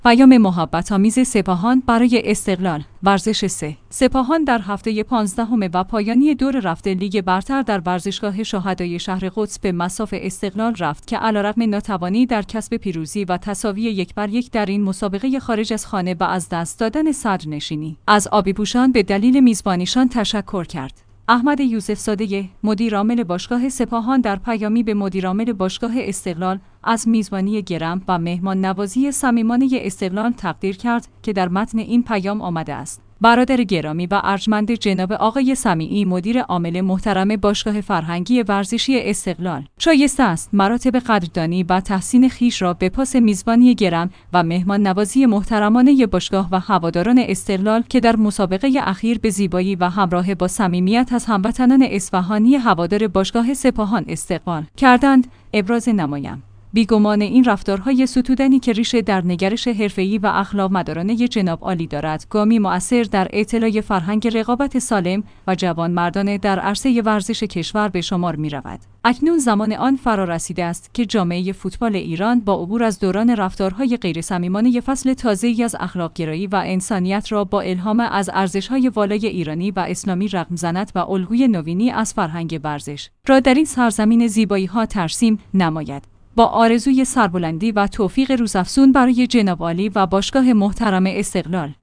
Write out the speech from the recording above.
پیام محبت‌آمیز سپاهان برای استقلال. ورزش 3. سپاهان در هفته 15 و پایانی دور رفته لیگ برتر در ورزشگاه شهدای شهر قدس به مصاف استقلال رفت که علیرغم ناتوانی در کسب پیروزی و تساوی 1-1 در این مسابقه خارج از خانه و از دست دادن صدرنشینی از آبی‌پوشان به دلیل میزبانیشان تشکر کرد. احمد یوسف زاده، مدیر عامل باشگاه سپاهان، در پیامی به مدیر عامل باشگاه استقلال از میزبانی گرم و مهمان نوازی صمیمانه استقلال تقدیر کرد که در متن این پیام آمده است: برادر گرامی و ارجمند جناب آقای سمیعی، مدیر عامل محترم باشگاه فرهنگی ورزشی استقلال، شایسته است مراتب قدردانی و تحسین خیش را به پاس میزبانی گرم و مهمان نوازی محترمانه باشگاه و هواداران استقلال که در مسابقه اخیر به زیبایی و همراه با صمیمیت از هموطنان اصفهانی هوادار باشگاه سپاهان استقبال کردند ابراز نمایم. بیگمان این رفتارهای ستودنی که ریشه در نگرش حرفه‌ای و اخلاق مدارانه جناب عالی دارد، گامی مؤثر در اطلاع فرهنگ رقابت سالم و جوانمردانه در عرصه ورزش کشور به شمار می‌رود. اکنون زمان آن فرا رسیده است که جامعه فوتبال ایران با عبور از دوران رفتارهای غیرصمیمانه فصل تازه‌ای از اخلاق‌گرایی و انسانیت را با الهام از ارزش‌های والای ایرانی و اسلامی رقم زند و الگوی نوینی از فرهنگ ورزش را در این سرزمین زیبایی‌ها ترسیم نماید. با آرزوی سربلندی و توفیق روزافزون برای جناب عالی و باشگاه محترم استقلال.